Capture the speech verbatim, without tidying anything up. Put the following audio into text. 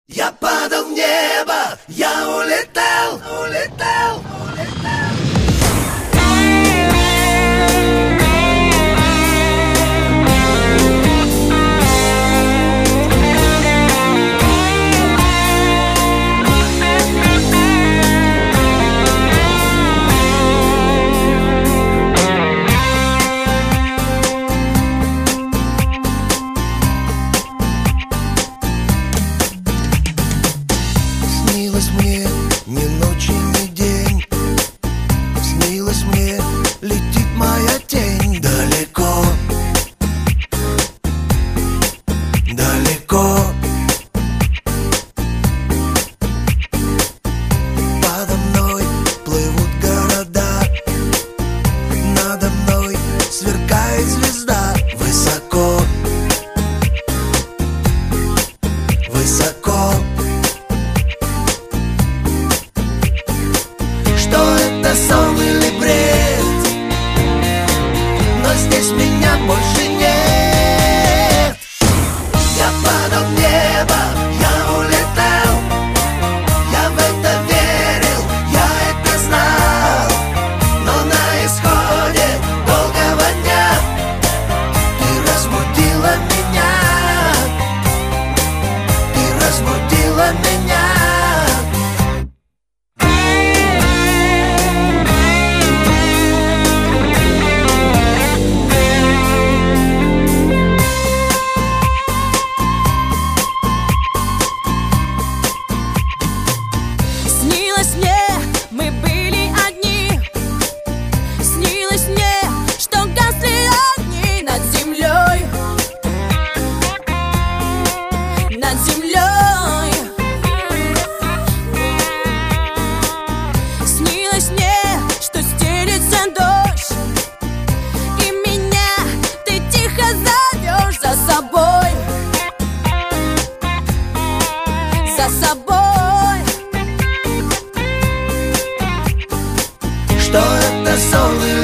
Я падал в небо, я улетал, улетал, улетал. Снилось мне ни ночи, ни день. Снилось мне, летит моя тень. Далеко, далеко. Подо мной плывут города, надо мной сверкает звезда. Высоко, высоко. Что это, сон или бред? Но здесь меня больше нет. Я падал в небо, я улетал. Я в это верил, я это знал. Но на исходе долгого дня ты разбудила меня. Ты разбудила меня. Снилось мне, мы были одни. Снилось мне, что гасли огни над землей. Над землей. Снилось мне, что стелется дождь, и меня ты тихо зовешь за собой. За собой. Что это, сон